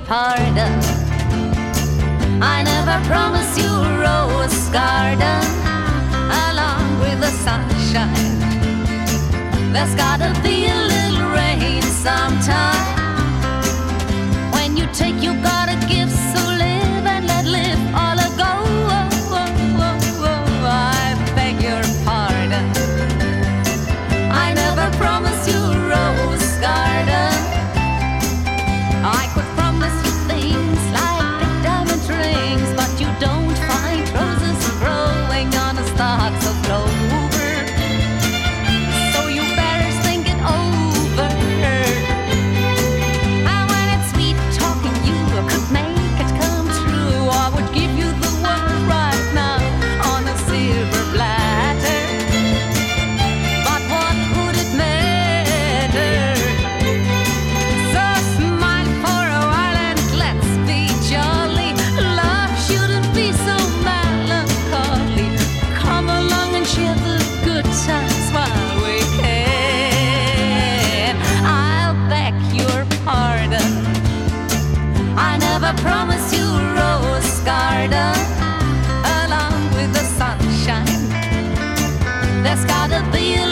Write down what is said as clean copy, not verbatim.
pardon. I never promised you a rose garden along with the sunshine. There's gotta be a little rain sometime. When you take, you gotta give, so live and let live all ago. I beg your pardon. I never promised you a rose garden. I could promise you things like big diamond rings, but you don't find roses growing on the stalks of clover. So you better think it over. And when it's sweet talking, you could make it come true. I would give you the world right now on a silver platter. But what would it matter? So smile for a while and let's be jolly. Love shouldn't be so melancholy. Come along and share the good times while we can. I'll beg your pardon. I never promised you a rose garden along with the sunshine. There's gotta be a